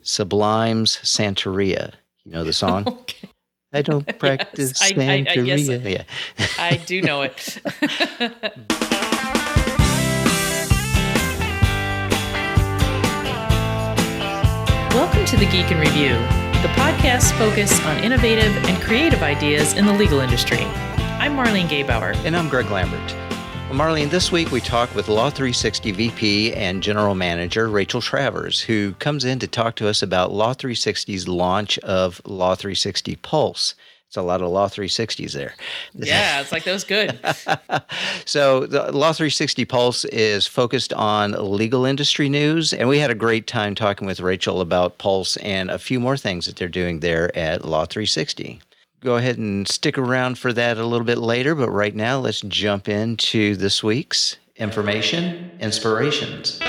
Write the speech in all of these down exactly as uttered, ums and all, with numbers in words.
Sublime's Santeria. You know the song? Okay. I don't practice yes, I, I, I, yes, Santeria. Yeah. I do know it. Welcome to The Geek in Review, the podcast focused on innovative and creative ideas in the legal industry. I'm Marlene Gaybauer. And I'm Greg Lambert. Well, Marlene, this week we talk with Law three sixty V P and General Manager Rachel Travers, who comes in to talk to us about Law three sixty's launch of Law three sixty Pulse. It's a lot of Law three sixties there. Yeah, it's like those good. So the Law three sixty Pulse is focused on legal industry news, and we had a great time talking with Rachel about Pulse and a few more things that they're doing there at Law three sixty. Go ahead and stick around for that a little bit later, but right now let's jump into this week's Information Inspirations.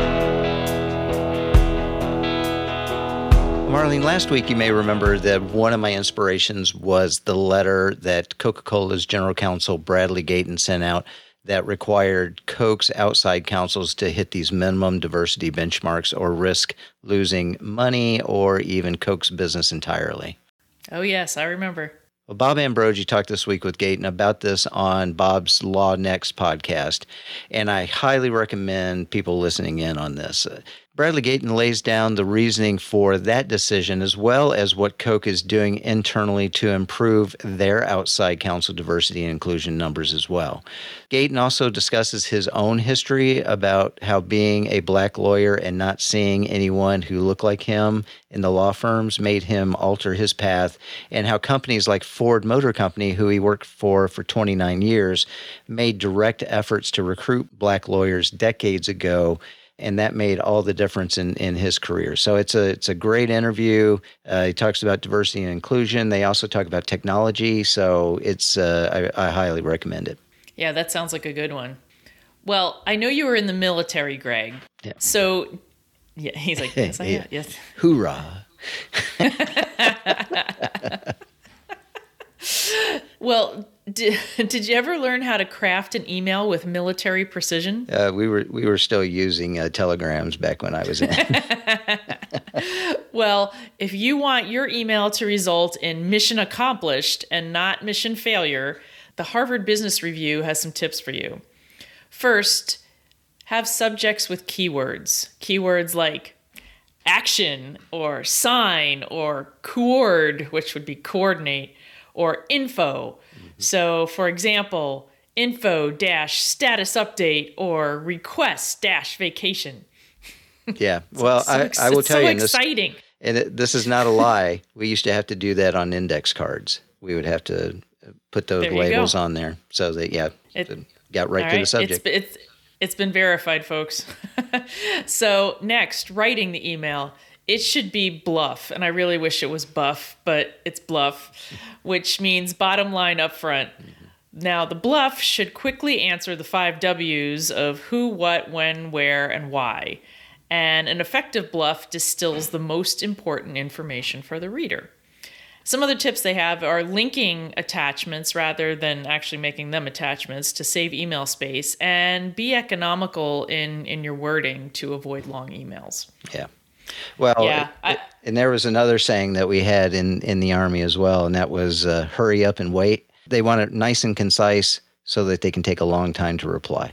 Marlene, last week you may remember that one of my inspirations was the letter that Coca-Cola's general counsel Bradley Gayton sent out that required Coke's outside counsels to hit these minimum diversity benchmarks or risk losing money or even Coke's business entirely. Oh, yes, I remember. Well, Bob Ambrogi talked this week with Gayton about this on Bob's Law Next podcast, and I highly recommend people listening in on this. Uh, Bradley Gayton lays down the reasoning for that decision as well as what Coke is doing internally to improve their outside counsel diversity and inclusion numbers as well. Gayton also discusses his own history about how being a black lawyer and not seeing anyone who looked like him in the law firms made him alter his path, and how companies like Ford Motor Company, who he worked for for twenty-nine years, made direct efforts to recruit black lawyers decades ago. And that made all the difference in, in his career. So it's a it's a great interview. Uh, he talks about diversity and inclusion. They also talk about technology. So it's uh, I, I highly recommend it. Yeah, that sounds like a good one. Well, I know you were in the military, Greg. Yeah. So, yeah, he's like, yes, I am. Yes. Hoorah. Well, did, did you ever learn how to craft an email with military precision? Uh, we were we were still using uh, telegrams back when I was in. Well, if you want your email to result in mission accomplished and not mission failure, the Harvard Business Review has some tips for you. First, have subjects with keywords. Keywords like action or sign or coord, which would be coordinate, or info. Mm-hmm. So, for example, info dash status update or request dash vacation. Yeah, well, so, I, so, I will it's tell so you, this, exciting. And it, this is not a lie. We used to have to do that on index cards. We would have to put those labels go. on there so that, yeah, it, it got right to right. the subject. It's, it's, it's been verified, folks. So next, writing the email. It should be bluff, and I really wish it was buff, but it's bluff, which means bottom line up front. Mm-hmm. Now, the bluff should quickly answer the five W's of who, what, when, where, and why. And an effective bluff distills the most important information for the reader. Some other tips they have are linking attachments rather than actually making them attachments to save email space, and be economical in, in your wording to avoid long emails. Yeah. Well, yeah, I, and there was another saying that we had in, in the Army as well, and that was uh, hurry up and wait. They want it nice and concise so that they can take a long time to reply.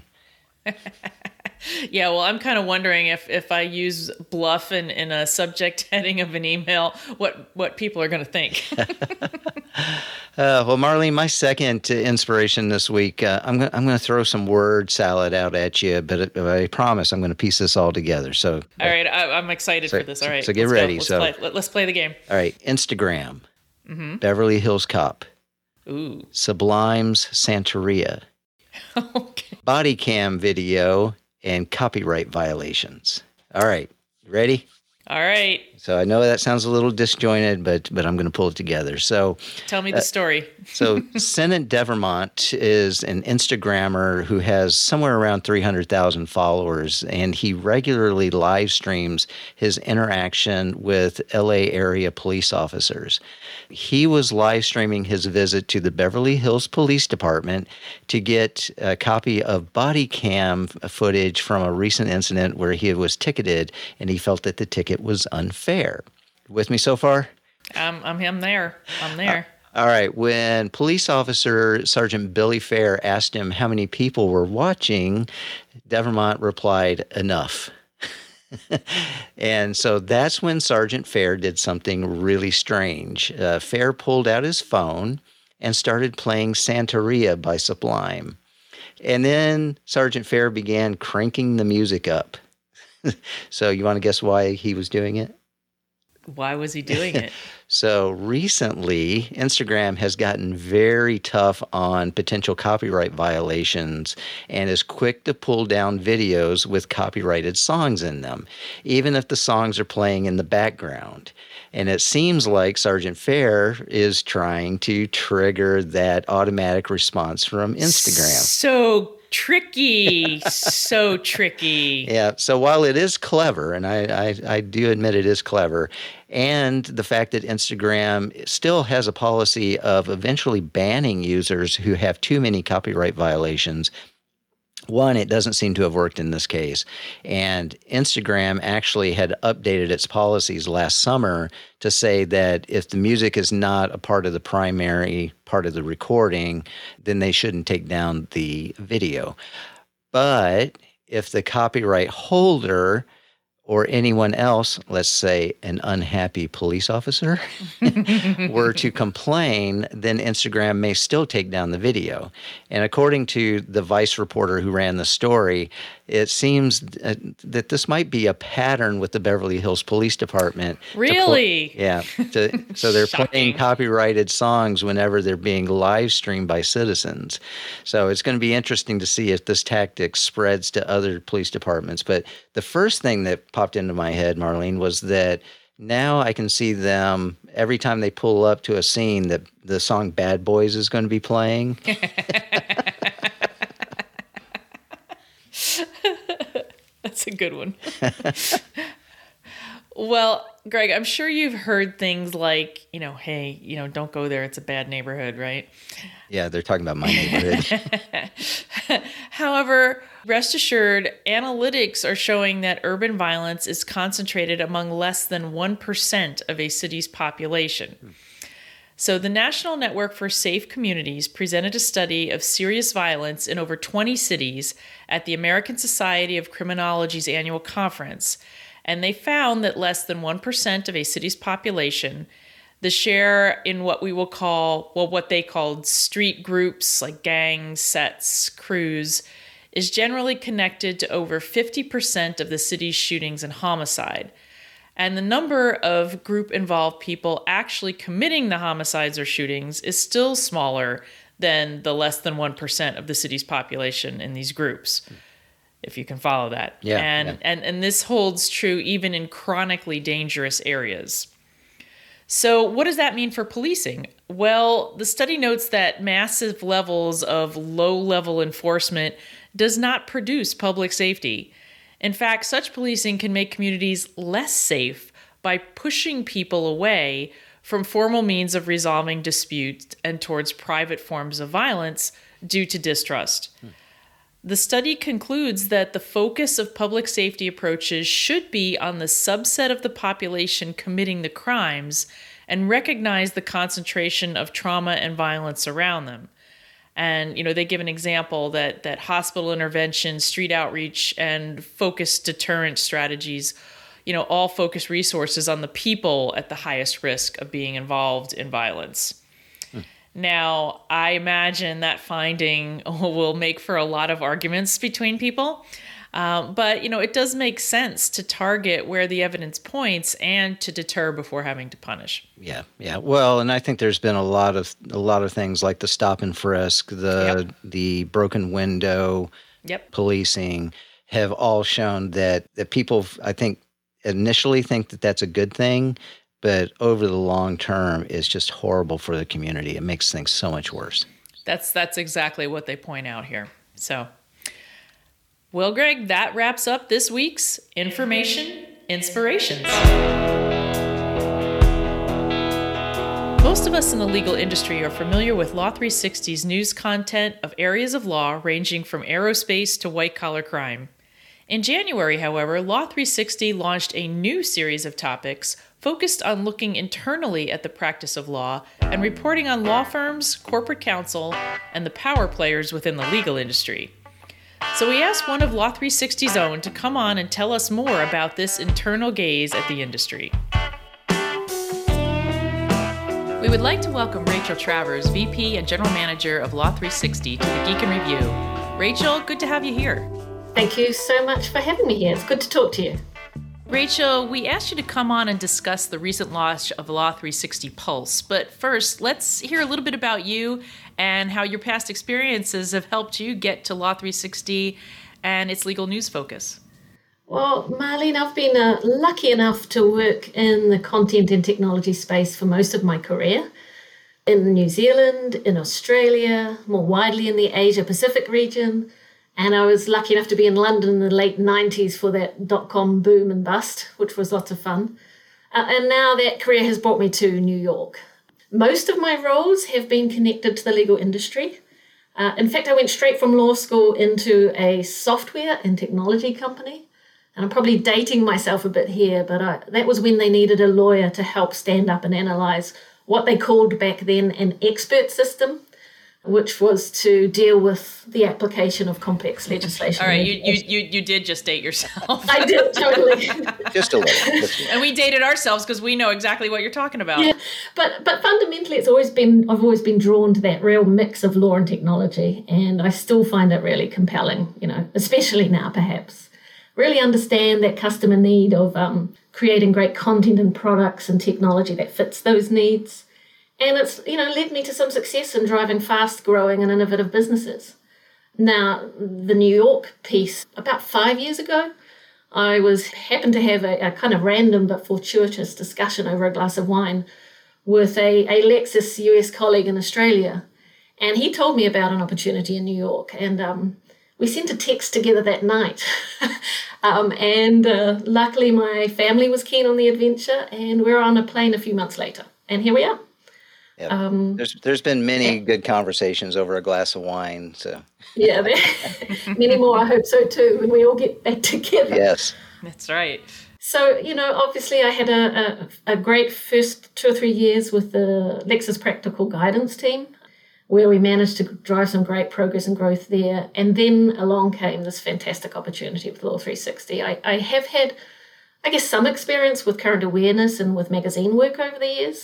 Yeah, well, I'm kind of wondering if, if I use bluff in, in a subject heading of an email, what, what people are going to think. uh, well, Marlene, my second inspiration this week, uh, I'm going I'm going to throw some word salad out at you, but I promise I'm going to piece this all together. So, all right, I, I'm excited so, for this. All right, so get let's ready. Let's so play. Let, let's play the game. All right, Instagram, mm-hmm. Beverly Hills Cop, ooh, Sublime's Santeria, okay, body cam video, and copyright violations. All right, you ready? All right. So I know that sounds a little disjointed, but but I'm going to pull it together. So tell me the uh, story. So Sennett Devermont is an Instagrammer who has somewhere around three hundred thousand followers, and he regularly live streams his interaction with L A area police officers. He was live streaming his visit to the Beverly Hills Police Department to get a copy of body cam footage from a recent incident where he was ticketed, and he felt that the ticket it was unfair. With me so far? I'm, I'm, I'm there. I'm there. Uh, all right. When police officer Sergeant Billy Fair asked him how many people were watching, Devermont replied, enough. And so that's when Sergeant Fair did something really strange. Uh, Fair pulled out his phone and started playing Santeria by Sublime. And then Sergeant Fair began cranking the music up. So you want to guess why he was doing it? Why was he doing it? So recently, Instagram has gotten very tough on potential copyright violations and is quick to pull down videos with copyrighted songs in them, even if the songs are playing in the background. And it seems like Sergeant Fair is trying to trigger that automatic response from Instagram. So tricky. So tricky. Yeah. So while it is clever, and I, I, I do admit it is clever, and the fact that Instagram still has a policy of eventually banning users who have too many copyright violations, one, it doesn't seem to have worked in this case. And Instagram actually had updated its policies last summer to say that if the music is not a part of the primary part of the recording, then they shouldn't take down the video. But if the copyright holder or anyone else, let's say an unhappy police officer, were to complain, then Instagram may still take down the video. And according to the Vice reporter who ran the story, it seems uh, that this might be a pattern with the Beverly Hills Police Department. Really? Pl- yeah. To, so they're playing copyrighted songs whenever they're being live streamed by citizens. So it's going to be interesting to see if this tactic spreads to other police departments. But the first thing that popped into my head, Marlene, was that now I can see them every time they pull up to a scene that the song Bad Boys is going to be playing. That's a good one. Well, Greg, I'm sure you've heard things like, you know, hey, you know, don't go there. It's a bad neighborhood, right? Yeah, they're talking about my neighborhood. However, rest assured, analytics are showing that urban violence is concentrated among less than one percent of a city's population. Hmm. So the National Network for Safe Communities presented a study of serious violence in over twenty cities at the American Society of Criminology's annual conference, and they found that less than one percent of a city's population, the share in what we will call, well, what they called street groups like gangs, sets, crews, is generally connected to over fifty percent of the city's shootings and homicide. And the number of group-involved people actually committing the homicides or shootings is still smaller than the less than one percent of the city's population in these groups, if you can follow that. Yeah, and, yeah. and and this holds true even in chronically dangerous areas. So what does that mean for policing? Well, the study notes that massive levels of low-level enforcement does not produce public safety. In fact, such policing can make communities less safe by pushing people away from formal means of resolving disputes and towards private forms of violence due to distrust. Hmm. The study concludes that the focus of public safety approaches should be on the subset of the population committing the crimes and recognize the concentration of trauma and violence around them. And, you know, they give an example that that hospital intervention, street outreach, and focused deterrent strategies, you know, all focus resources on the people at the highest risk of being involved in violence. Hmm. Now, I imagine that finding will make for a lot of arguments between people. Um, but, you know, it does make sense to target where the evidence points and to deter before having to punish. Yeah, yeah. Well, and I think there's been a lot of a lot of things like the stop and frisk, the yep. the broken window yep. policing have all shown that, that people, I think, initially think that that's a good thing, but over the long term is just horrible for the community. It makes things so much worse. That's that's exactly what they point out here. So, well, Greg, that wraps up this week's Information Inspirations. Most of us in the legal industry are familiar with Law three sixty's news content of areas of law ranging from aerospace to white-collar crime. In January, however, Law three sixty launched a new series of topics focused on looking internally at the practice of law and reporting on law firms, corporate counsel, and the power players within the legal industry. So we asked one of Law three sixty's own to come on and tell us more about this internal gaze at the industry. We would like to welcome Rachel Travers, V P and General Manager of Law three sixty, to the Geek in Review. Rachel, good to have you here. Thank you so much for having me here. It's good to talk to you. Rachel, we asked you to come on and discuss the recent launch of Law three sixty Pulse. But first, let's hear a little bit about you and how your past experiences have helped you get to Law three sixty and its legal news focus. Well, Marlene, I've been uh, lucky enough to work in the content and technology space for most of my career. In New Zealand, in Australia, more widely in the Asia-Pacific region. And I was lucky enough to be in London in the late nineties for that dot-com boom and bust, which was lots of fun. Uh, and now that career has brought me to New York. Most of my roles have been connected to the legal industry. Uh, in fact, I went straight from law school into a software and technology company. And I'm probably dating myself a bit here, but I, that was when they needed a lawyer to help stand up and analyze what they called back then an expert system, which was to deal with the application of complex legislation. All right, you you you, you did just date yourself. I did, totally. Just a little. And we dated ourselves because we know exactly what you're talking about. Yeah, but but fundamentally, it's always been I've always been drawn to that real mix of law and technology, and I still find it really compelling. You know, especially now, perhaps. Really understand that customer need of um, creating great content and products and technology that fits those needs. And it's, you know, led me to some success in driving fast-growing and innovative businesses. Now, the New York piece, about five years ago, I was happened to have a, a kind of random but fortuitous discussion over a glass of wine with a, a Lexis U S colleague in Australia. And he told me about an opportunity in New York. And um, we sent a text together that night. um, and uh, luckily, my family was keen on the adventure, and we were on a plane a few months later. And here we are. Yep. Um, there's there's been many good conversations over a glass of wine. So yeah, many more. I hope so too. When we all get back together. Yes, that's right. So you know, obviously, I had a, a a great first two or three years with the Lexis Practical Guidance team, where we managed to drive some great progress and growth there. And then along came this fantastic opportunity with Law three sixty. I, I have had, I guess, some experience with current awareness and with magazine work over the years,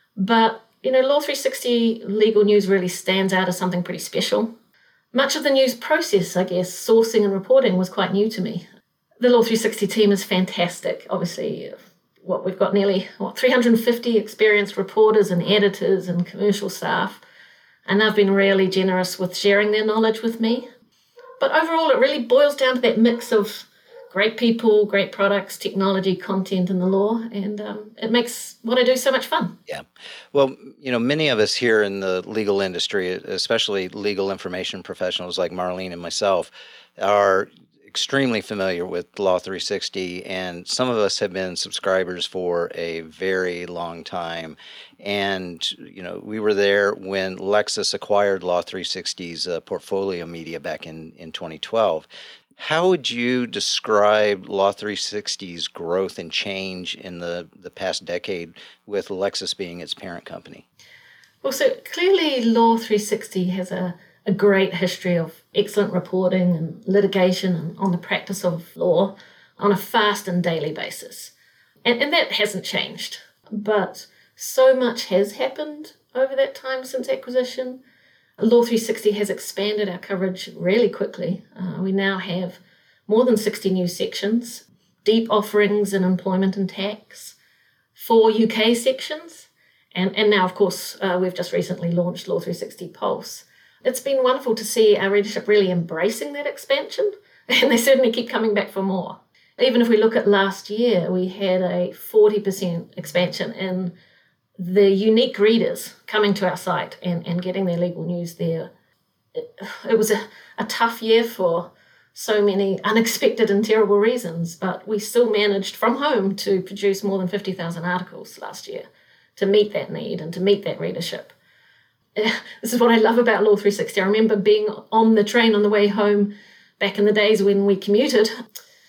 but you know, Law three sixty legal news really stands out as something pretty special. Much of the news process, I guess, sourcing and reporting was quite new to me. The Law three sixty team is fantastic. Obviously, what we've got nearly what three hundred fifty experienced reporters and editors and commercial staff, and they've been really generous with sharing their knowledge with me. But overall, it really boils down to that mix of great people, great products, technology, content, and the law, and um, it makes what I do so much fun. Yeah. Well, you know, many of us here in the legal industry, especially legal information professionals like Marlene and myself, are extremely familiar with Law three sixty, and some of us have been subscribers for a very long time. And, you know, we were there when Lexis acquired Law three sixty's uh, portfolio media back in, in twenty twelve. How would you describe Law three sixty's growth and change in the, the past decade with Lexis being its parent company? Well, so clearly Law three sixty has a, a great history of excellent reporting and litigation on the practice of law on a fast and daily basis. And, and that hasn't changed. But so much has happened over that time since acquisition. Law three sixty has expanded our coverage really quickly. Uh, we now have more than sixty new sections, deep offerings in employment and tax, four U K sections, and, and now, of course, uh, we've just recently launched Law three sixty Pulse. It's been wonderful to see our readership really embracing that expansion, and they certainly keep coming back for more. Even if we look at last year, we had a forty percent expansion in the unique readers coming to our site and, and getting their legal news there. It, it was a, a tough year for so many unexpected and terrible reasons, but we still managed from home to produce more than fifty thousand articles last year to meet that need and to meet that readership. This is what I love about Law three sixty. I remember being on the train on the way home back in the days when we commuted,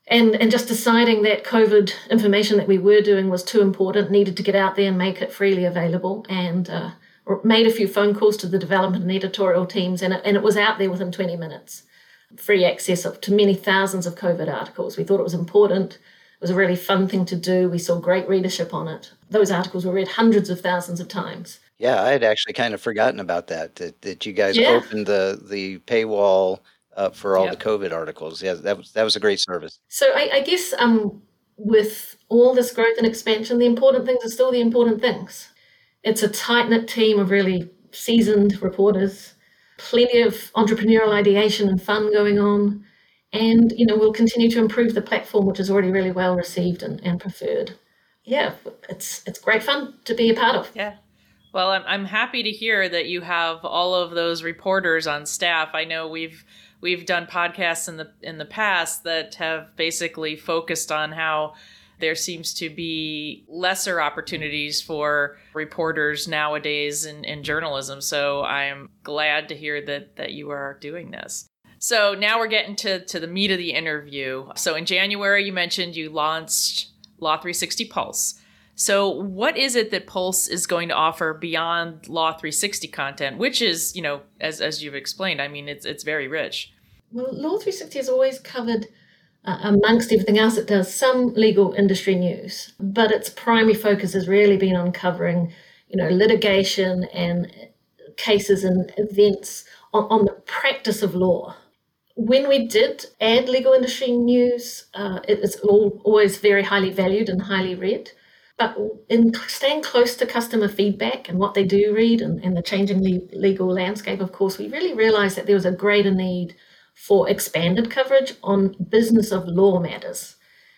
And, and just deciding that COVID information that we were doing was too important, needed to get out there and make it freely available, and uh, made a few phone calls to the development and editorial teams, and it, and it was out there within twenty minutes. Free access to many thousands of COVID articles. We thought it was important. It was a really fun thing to do. We saw great readership on it. Those articles were read hundreds of thousands of times. Yeah, I had actually kind of forgotten about that, that, that you guys Yeah. opened the, the paywall up for all Yep. the COVID articles. Yeah, that was that was a great service. So I, I guess um, with all this growth and expansion, the important things are still the important things. It's a tight-knit team of really seasoned reporters, plenty of entrepreneurial ideation and fun going on. And, you know, we'll continue to improve the platform, which is already really well received and, and preferred. Yeah, it's it's great fun to be a part of. Yeah. Well, I'm I'm happy to hear that you have all of those reporters on staff. I know we've we've done podcasts in the in the past that have basically focused on how there seems to be lesser opportunities for reporters nowadays in, in journalism. So I'm glad to hear that that you are doing this. So now we're getting to, to the meat of the interview. So in January, you mentioned you launched Law three sixty Pulse. So what is it that Pulse is going to offer beyond Law three sixty content, which is, you know, as as you've explained, I mean, it's it's very rich. Well, Law three sixty has always covered, uh, amongst everything else it does, some legal industry news. But its primary focus has really been on covering, you know, litigation and cases and events on, on the practice of law. When we did add legal industry news, uh, it is all, always very highly valued and highly read. But in staying close to customer feedback and what they do read and, and the changing le- legal landscape, of course, we really realized that there was a greater need for expanded coverage on business of law matters.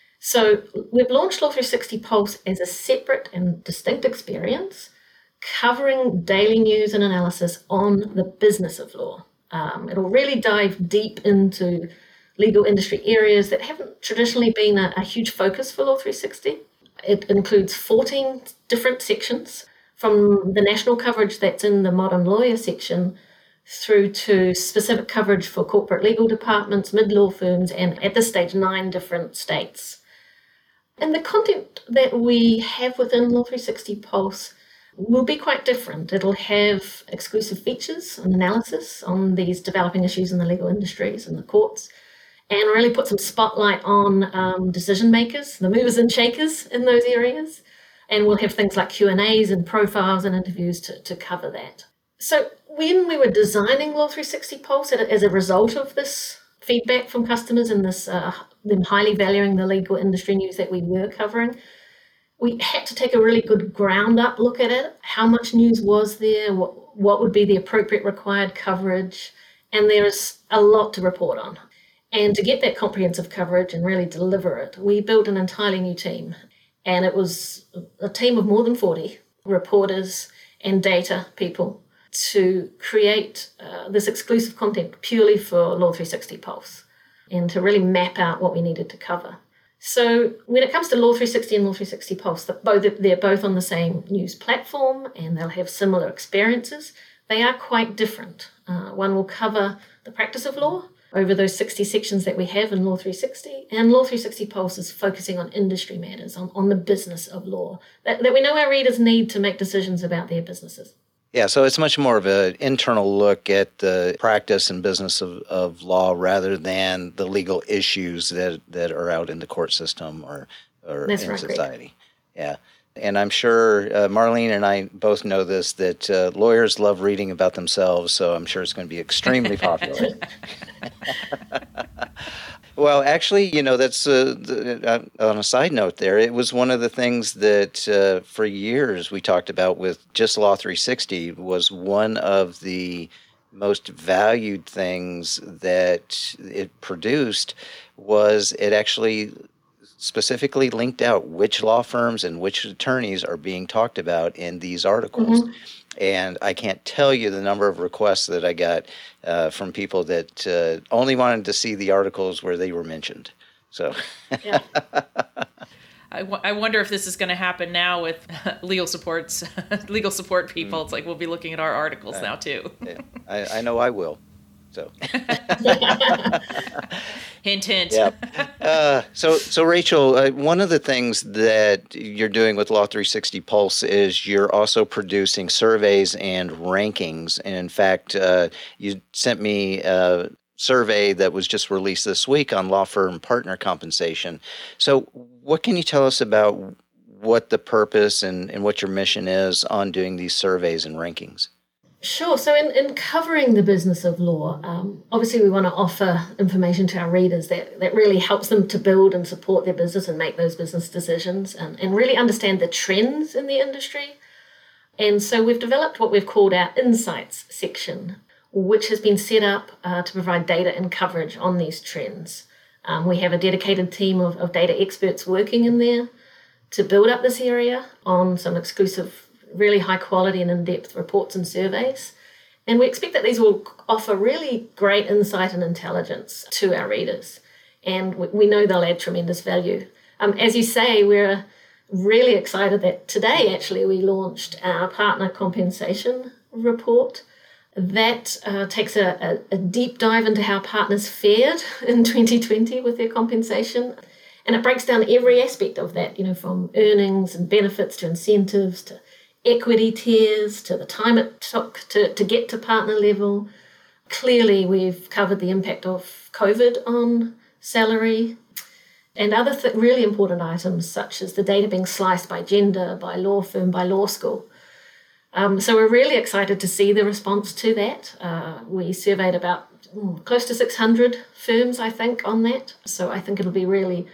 So we've launched Law three sixty Pulse as a separate and distinct experience, covering daily news and analysis on the business of law. Um, it'll really dive deep into legal industry areas that haven't traditionally been a, a huge focus for Law three sixty. It includes fourteen different sections, from the national coverage that's in the Modern Lawyer section through to specific coverage for corporate legal departments, mid-law firms, and at this stage, nine different states. And the content that we have within Law three sixty Pulse will be quite different. It'll have exclusive features and analysis on these developing issues in the legal industries and the courts, and really put some spotlight on um, decision makers, the movers and shakers in those areas. And we'll have things like Q and A's and profiles and interviews to, to cover that. So when we were designing Law three sixty Pulse, as a result of this feedback from customers and this uh, them highly valuing the legal industry news that we were covering, we had to take a really good ground up look at it. How much news was there? What, what would be the appropriate required coverage? And there's a lot to report on. And to get that comprehensive coverage and really deliver it, we built an entirely new team. And it was a team of more than forty reporters and data people to create uh, this exclusive content purely for Law three sixty Pulse and to really map out what we needed to cover. So when it comes to Law three sixty and Law three sixty Pulse, both, they're both on the same news platform and they'll have similar experiences. They are quite different. Uh, one will cover the practice of law over those sixty sections that we have in Law three sixty, and Law three sixty Pulse is focusing on industry matters, on, on the business of law, that, that we know our readers need to make decisions about their businesses. Yeah, so it's much more of an internal look at the practice and business of, of law rather than the legal issues that, that are out in the court system or, or That's in right, society. Greg. Yeah. And I'm sure uh, Marlene and I both know this, that uh, lawyers love reading about themselves, so I'm sure it's going to be extremely popular. Well, actually, you know, that's uh, the, uh, on a side note there. It was one of the things that uh, for years we talked about with just Law three sixty was one of the most valued things that it produced was it actually specifically linked out which law firms and which attorneys are being talked about in these articles. Mm-hmm. And I can't tell you the number of requests that I got uh, from people that uh, only wanted to see the articles where they were mentioned. So, yeah. I, w- I wonder if this is going to happen now with legal supports, legal support people. Mm. It's like we'll be looking at our articles uh, now too. Yeah. I, I know I will. So, hint, hint. yeah. Uh, so, so Rachel, uh, one of the things that you're doing with Law three sixty Pulse is you're also producing surveys and rankings. And in fact, uh, you sent me a survey that was just released this week on law firm partner compensation. So, what can you tell us about what the purpose and, and what your mission is on doing these surveys and rankings? Sure. So in, in covering the business of law, um, obviously we want to offer information to our readers that, that really helps them to build and support their business and make those business decisions and, and really understand the trends in the industry. And so we've developed what we've called our Insights section, which has been set up uh, to provide data and coverage on these trends. Um, we have a dedicated team of, of data experts working in there to build up this area on some exclusive, really high quality and in-depth reports and surveys. And we expect that these will offer really great insight and intelligence to our readers. And we know they'll add tremendous value. Um, as you say, we're really excited that today, actually, we launched our partner compensation report. That uh, takes a, a, a deep dive into how partners fared in twenty twenty with their compensation. And it breaks down every aspect of that, you know, from earnings and benefits to incentives to equity tiers to the time it took to, to get to partner level. Clearly, we've covered the impact of COVID on salary and other th- really important items, such as the data being sliced by gender, by law firm, by law school. Um, so we're really excited to see the response to that. Uh, we surveyed about mm, close to six hundred firms, I think, on that. So I think it'll be really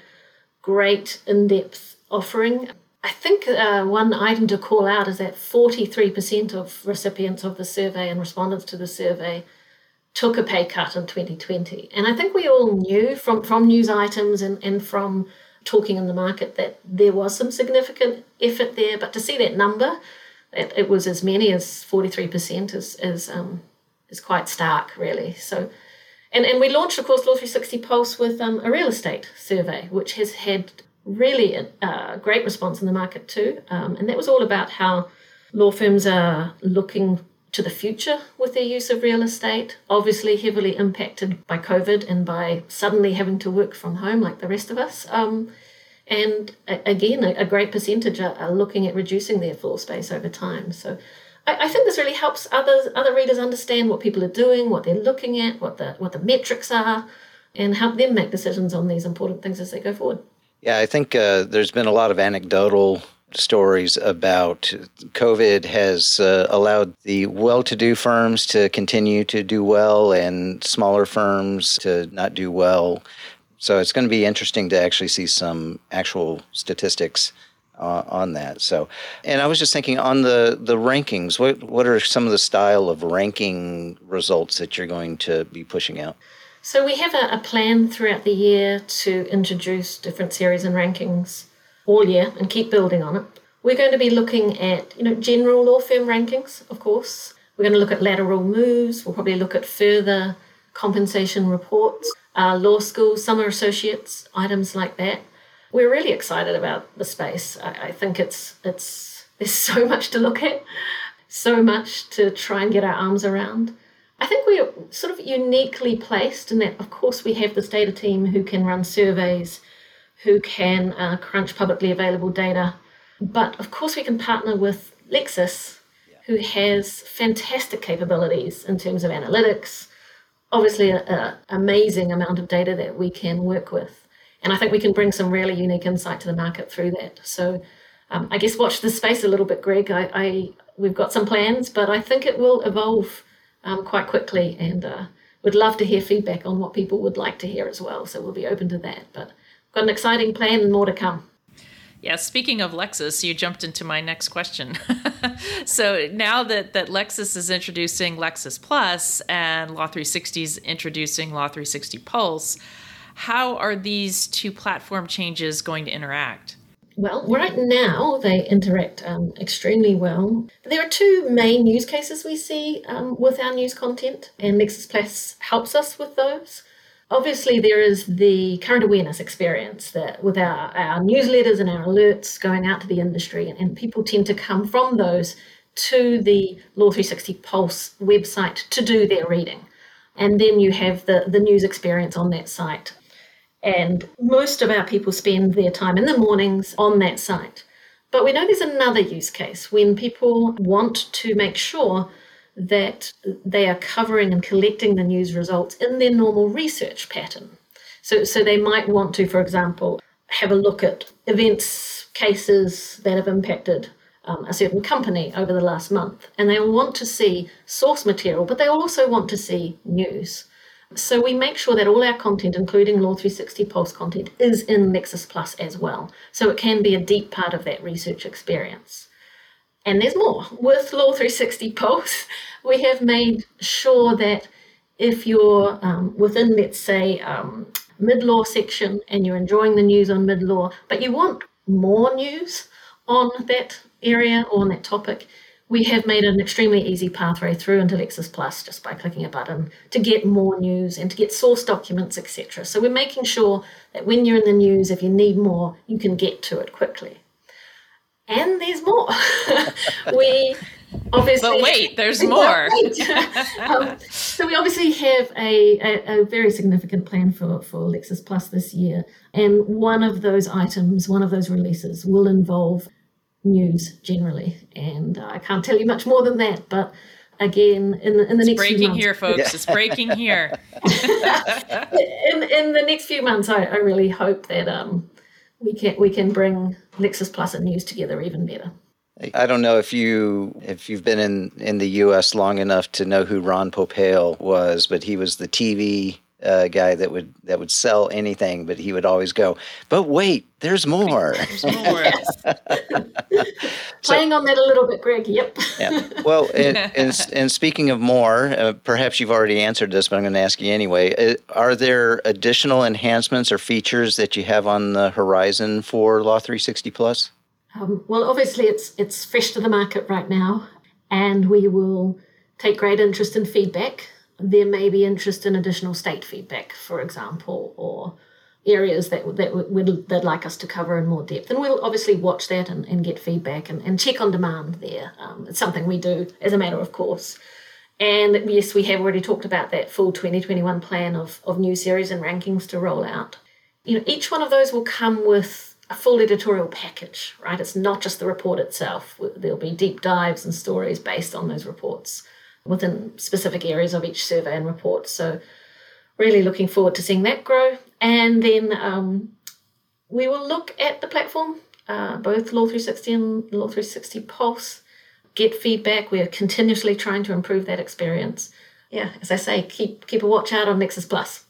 great in-depth offering. I think uh, one item to call out is that forty-three percent of recipients of the survey and respondents to the survey took a pay cut in twenty twenty. And I think we all knew from, from news items and, and from talking in the market that there was some significant effort there. But to see that number, it, it was as many as forty-three percent is, is, um, is quite stark, really. So, and, and we launched, of course, Law three sixty Pulse with um, a real estate survey, which has had really a, a great response in the market too. Um, and that was all about how law firms are looking to the future with their use of real estate, obviously heavily impacted by COVID and by suddenly having to work from home like the rest of us. Um, and a, again, a, a great percentage are, are looking at reducing their floor space over time. So I, I think this really helps others, other readers understand what people are doing, what they're looking at, what the what the metrics are, and help them make decisions on these important things as they go forward. Yeah, I think uh, there's been a lot of anecdotal stories about COVID has uh, allowed the well-to-do firms to continue to do well and smaller firms to not do well. So it's going to be interesting to actually see some actual statistics uh, on that. So, and I was just thinking on the, the rankings, what what are some of the style of ranking results that you're going to be pushing out? So we have a, a plan throughout the year to introduce different series and rankings all year and keep building on it. We're going to be looking at, you know, general law firm rankings, of course. We're going to look at lateral moves. We'll probably look at further compensation reports, uh, law school, summer associates, items like that. We're really excited about the space. I, I think it's it's there's so much to look at, so much to try and get our arms around. I think we're sort of uniquely placed in that, of course, we have this data team who can run surveys, who can uh, crunch publicly available data. But, of course, we can partner with Lexis, who has fantastic capabilities in terms of analytics, obviously an amazing amount of data that we can work with. And I think we can bring some really unique insight to the market through that. So um, I guess watch this space a little bit, Greg. I, I We've got some plans, but I think it will evolve Um, quite quickly, and uh, would love to hear feedback on what people would like to hear as well. So we'll be open to that. But got an exciting plan and more to come. Yeah, speaking of Lexis, you jumped into my next question. So now that, that Lexis is introducing Lexis Plus and Law three sixty is introducing Law three sixty Pulse, how are these two platform changes going to interact? Well, right now they interact um, extremely well. There are two main use cases we see um, with our news content, and Lexis Plus helps us with those. Obviously, there is the current awareness experience that with our, our newsletters and our alerts going out to the industry, and, and people tend to come from those to the Law three sixty Pulse website to do their reading. And then you have the, the news experience on that site. And most of our people spend their time in the mornings on that site. But we know there's another use case when people want to make sure that they are covering and collecting the news results in their normal research pattern. So, so they might want to, for example, have a look at events, cases that have impacted um, a certain company over the last month. And they will want to see source material, but they also want to see news. So we make sure that all our content, including Law three sixty Pulse content, is in Nexus Plus as well. So it can be a deep part of that research experience. And there's more. With Law three sixty Pulse, we have made sure that if you're um, within, let's say, um, mid-law section and you're enjoying the news on mid-law, but you want more news on that area or on that topic, we have made an extremely easy pathway through into Nexus Plus just by clicking a button to get more news and to get source documents, et cetera. So we're making sure that when you're in the news, if you need more, you can get to it quickly. And there's more. we obviously... But wait, there's more. Wait. um, so we obviously have a, a, a very significant plan for, for Nexus Plus this year. And one of those items, one of those releases will involve news generally, and uh, I can't tell you much more than that, but again in the, in the it's next breaking few months, here folks yeah. It's breaking here in, in the next few months I, I really hope that um we can we can bring Nexus Plus and news together even better. I don't know if you if you've been in in the U S long enough to know who Ron Popeil was, but he was the T V uh, guy that would that would sell anything, but he would always go, but wait, there's more. There's more. Playing so, on that a little bit, Greg. Yep. Yeah. Well, and, and, and speaking of more, uh, perhaps you've already answered this, but I'm going to ask you anyway. Uh, are there additional enhancements or features that you have on the horizon for Law three sixty Plus? Um, well, obviously, it's it's fresh to the market right now, and we will take great interest in feedback. There may be interest in additional state feedback, for example, or areas that that would they'd like us to cover in more depth. And we'll obviously watch that and, and get feedback and, and check on demand there. Um, it's something we do as a matter of course. And yes, we have already talked about that full twenty twenty-one plan of, of new series and rankings to roll out. You know, each one of those will come with a full editorial package, right? It's not just the report itself. There'll be deep dives and stories based on those reports within specific areas of each survey and report. So really looking forward to seeing that grow. And then um, we will look at the platform, uh, both Law three sixty and Law three sixty Pulse, get feedback. We are continuously trying to improve that experience. Yeah, as I say, keep keep a watch out on Nexus Plus.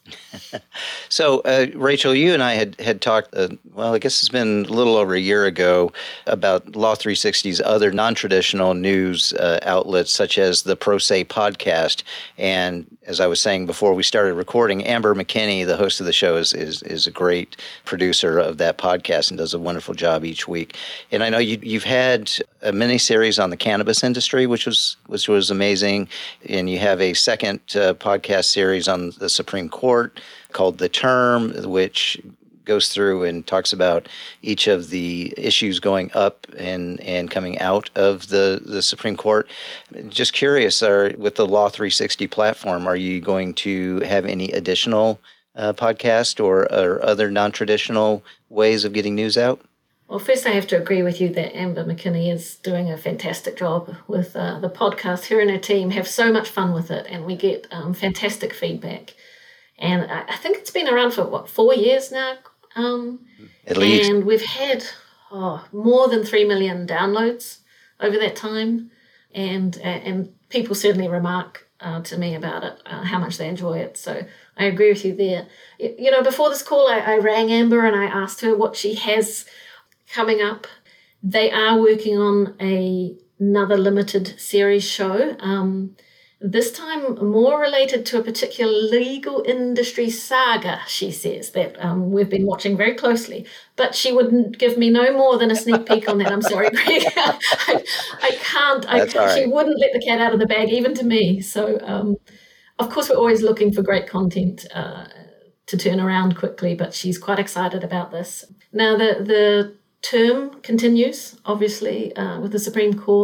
So, uh, Rachel, you and I had, had talked, uh, well, I guess it's been a little over a year ago, about Law three sixty's other non-traditional news uh, outlets, such as the Pro Se podcast. And as I was saying before we started recording, Amber McKinney, the host of the show, is, is, is a great producer of that podcast and does a wonderful job each week. And I know you, you've had a mini-series on the cannabis industry, which was, which was amazing. And you have a second uh, podcast series on the Supreme Court called The Term, which goes through and talks about each of the issues going up and, and coming out of the, the Supreme Court. Just curious, are, with the Law three sixty platform, are you going to have any additional uh, podcast or, or other non-traditional ways of getting news out? Well, first I have to agree with you that Amber McKinney is doing a fantastic job with uh, the podcast. Her and her team have so much fun with it, and we get um, fantastic feedback. And I, I think it's been around for, what, four years now? Um, At least. And we've had oh, more than three million downloads over that time. And, and people certainly remark uh, to me about it, uh, how much they enjoy it. So I agree with you there. You know, before this call, I, I rang Amber and I asked her what she has coming up. They are working on a, another limited series show, um, this time more related to a particular legal industry saga, she says, that um, we've been watching very closely. But she wouldn't give me no more than a sneak peek on that. I'm sorry, Greg. I, I can't. I, right. She wouldn't let the cat out of the bag, even to me. So, um, of course, we're always looking for great content uh, to turn around quickly, but she's quite excited about this. Now, the, the term continues, obviously, uh, with the Supreme Court.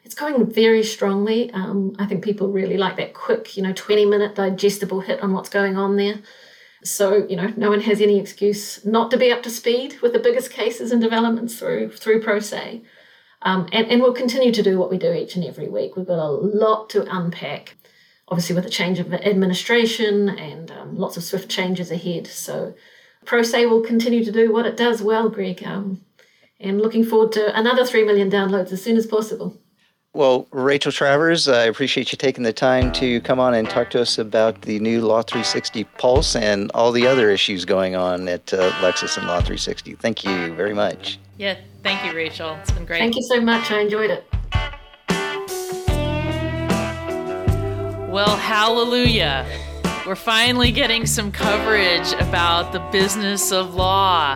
it's going very strongly. Um, I think people really like that quick, you know, twenty minute digestible hit on what's going on there. So, you know, no one has any excuse not to be up to speed with the biggest cases and developments through through ProSe. Um, and, and we'll continue to do what we do each and every week. We've got a lot to unpack, obviously with the change of administration and um, lots of swift changes ahead. So ProSe will continue to do what it does well, Greg, um, and looking forward to another three million downloads as soon as possible. Well, Rachel Travers, I appreciate you taking the time to come on and talk to us about the new Law three sixty Pulse and all the other issues going on at uh, Lexis and Law three sixty. Thank you very much. Yeah, thank you, Rachel. It's been great. Thank you so much. I enjoyed it. Well, hallelujah. We're finally getting some coverage about the business of law.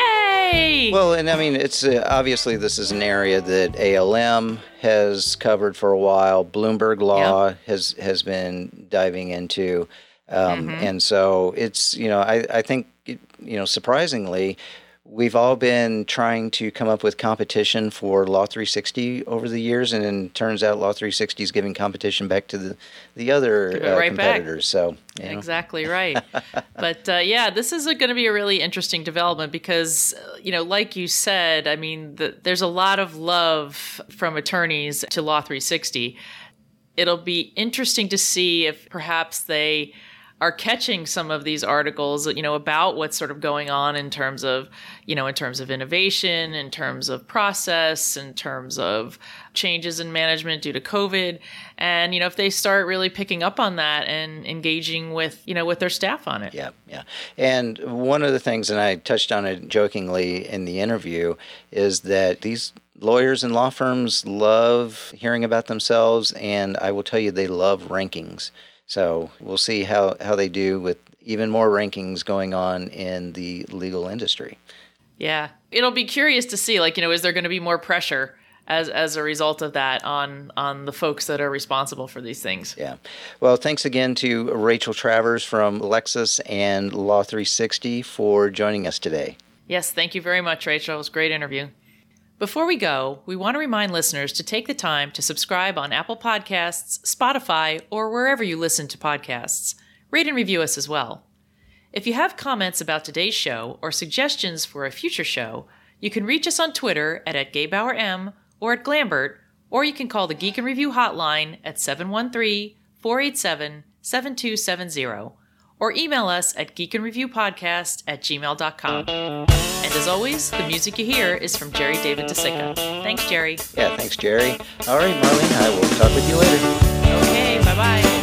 Yay! Well, and I mean, it's uh, obviously this is an area that A L M has covered for a while. Bloomberg Law Yep. has has been diving into, um, Mhm. and so it's you know I I think you know surprisingly. We've all been trying to come up with competition for Law three sixty over the years, and then turns out Law three sixty is giving competition back to the, the other Give it uh, right back. competitors. So, you know. Exactly right. But uh, yeah, this is going to be a really interesting development because, uh, you know, like you said, I mean, the, there's a lot of love from attorneys to Law three sixty. It'll be interesting to see if perhaps they are catching some of these articles, you know, about what's sort of going on in terms of, you know, in terms of innovation, in terms of process, in terms of changes in management due to COVID. And, you know, if they start really picking up on that and engaging with, you know, with their staff on it. Yeah, yeah. And one of the things, and I touched on it jokingly in the interview, is that these lawyers and law firms love hearing about themselves, and I will tell you, they love rankings. So we'll see how, how they do with even more rankings going on in the legal industry. Yeah. It'll be curious to see, like, you know, is there going to be more pressure as as a result of that on on the folks that are responsible for these things? Yeah. Well, thanks again to Rachel Travers from Lexis and Law three sixty for joining us today. Yes, thank you very much, Rachel. It was a great interview. Before we go, we want to remind listeners to take the time to subscribe on Apple Podcasts, Spotify, or wherever you listen to podcasts. Rate and review us as well. If you have comments about today's show or suggestions for a future show, you can reach us on Twitter at, at GayBauerM or at Glambert, or you can call the Geek and Review hotline at seven one three, four eight seven, seven two seven zero, or email us at geekandreviewpodcast at gmail dot com. And as always, the music you hear is from Jerry David DeSica. Thanks, Jerry. Yeah, thanks, Jerry. All right, Marlene, I will talk with you later. Okay, bye-bye.